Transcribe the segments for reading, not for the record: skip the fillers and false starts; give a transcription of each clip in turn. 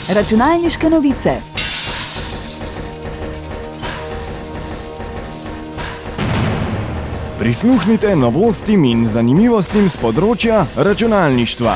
Računalniške novice. Prisluhnite novostim in zanimivostim z področja računalništva.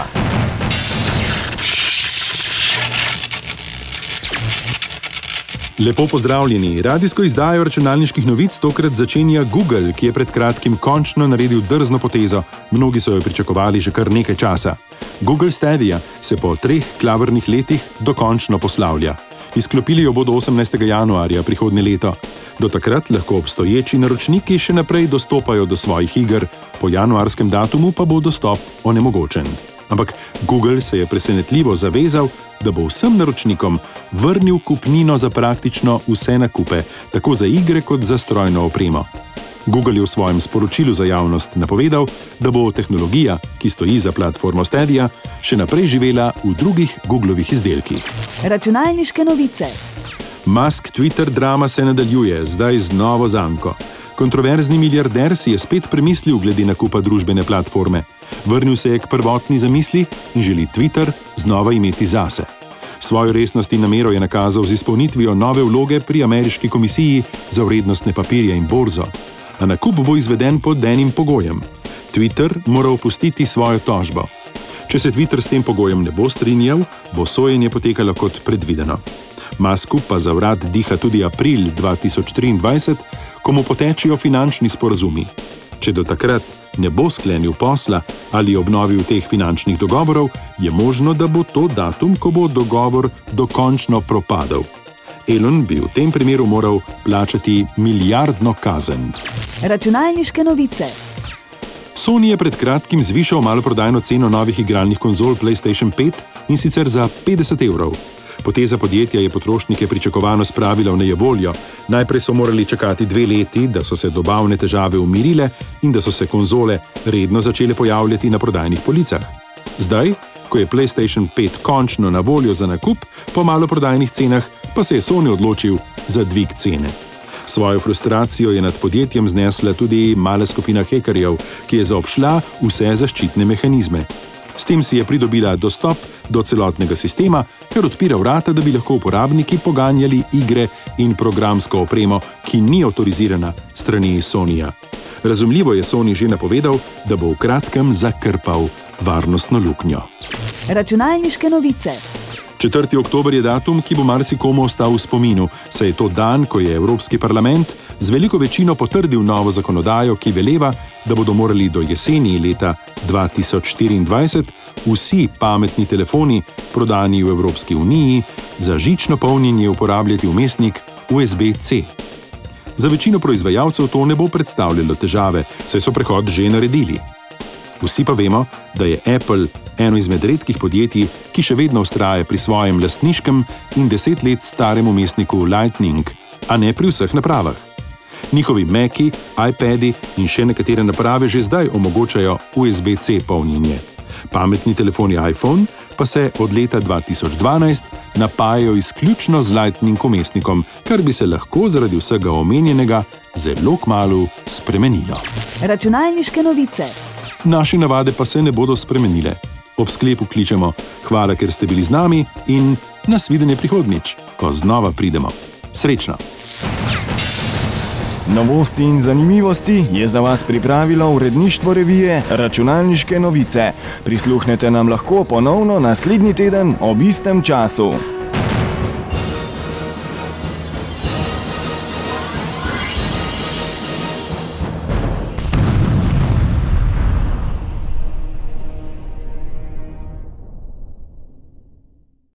Lepo pozdravljeni. Radijsko izdajo računalniških novic tokrat začenja Google, ki je pred kratkim končno naredil drzno potezo. Mnogi so jo pričakovali že kar nekaj časa. Google Stadia se po 3 klavrnih letih dokončno poslavlja. Izklopili jo bodo 18. januarja prihodnje leto. Do takrat lahko obstoječi naročniki še naprej dostopajo do svojih iger, po januarskem datumu pa bo dostop onemogočen. Ampak Google se je presenetljivo zavezal, da bo vsem naročnikom vrnil kupnino za praktično vse nakupe, tako za igre kot za strojno opremo. Google je v svojem sporočilu za javnost napovedal, da bo tehnologija, ki stoji za platformo Stadia, še naprej živela v drugih Googlovih izdelkih. Računalniške novice. Musk Twitter drama se nadaljuje, zdaj z novo zanko. Kontroverzni milijarder si je spet premislil glede nakupa družbene platforme. Vrnil se je k prvotni zamisli in želi Twitter znova imeti zase. Svojo resnost in namero je nakazal z izpolnitvijo nove vloge pri ameriški komisiji za vrednostne papirje in borzo. A nakup bo izveden pod enim pogojem. Twitter mora opustiti svojo tožbo. Če se Twitter s tem pogojem ne bo strinjal, bo sojenje potekalo kot predvideno. Musku pa za vrat diha tudi april 2023, ko mu potečejo finančni sporazumi. Če do takrat ne bo sklenil posla ali obnovil teh finančnih dogovorov, je možno, da bo to datum, ko bo dogovor dokončno propadel. Elon bi v tem primeru moral plačati milijardno kazen. Računalniške novice. Sony je pred kratkim zvišal maloprodajno ceno novih igralnih konzol PlayStation 5 in sicer za 50 €. Poteza podjetja je potrošnike pričakovano spravila v nejevoljo. Najprej so morali čakati 2 leti, da so se dobavne težave umirile in da so se konzole redno začele pojavljati na prodajnih policah. Zdaj, ko je PlayStation 5 končno na voljo za nakup, po maloprodajnih cenah pa se je Sony odločil za dvig cene. Svojo frustracijo je nad podjetjem znesla tudi mala skupina hekerjev, ki je zaobšla vse zaščitne mehanizme. S tem si je pridobila dostop do celotnega sistema, kar odpira vrata, da bi lahko uporabniki poganjali igre in programsko opremo, ki ni avtorizirana strani Sonyja. Razumljivo je Sony že napovedal, da bo v kratkem zakrpal varnostno luknjo. Računalniške novice. 4. oktober je datum, ki bo marsikomu ostal v spominu, saj je to dan, ko je Evropski parlament z veliko večino potrdil novo zakonodajo, ki veleva, da bodo morali do jeseni leta 2024 vsi pametni telefoni, prodani v Evropski uniji, za žično polnjenje uporabljati vmesnik USB-C. Za večino proizvajalcev to ne bo predstavljalo težave, saj so prehod že naredili. Vsi pa vemo, da je Apple eno izmed redkih podjetij, ki še vedno vztraja pri svojem lastniškem in 10 let starem vmesniku Lightning, a ne pri vseh napravah. Njihovi Maci, iPadi in še nekatere naprave že zdaj omogočajo USB-C polnjenje. Pametni telefoni iPhone pa se od leta 2012 napajajo izključno z Lightning vmesnikom, kar bi se lahko zaradi vsega omenjenega zelo kmalu spremenilo. Računalniške novice. Naše navade pa se ne bodo spremenile. Ob sklepu kličemo: hvala, ker ste bili z nami in nasvidenje prihodnjič, ko znova pridemo. Srečno! Novosti in zanimivosti je za vas pripravilo uredništvo revije Računalniške novice. Prisluhnete nam lahko ponovno naslednji teden ob istem času.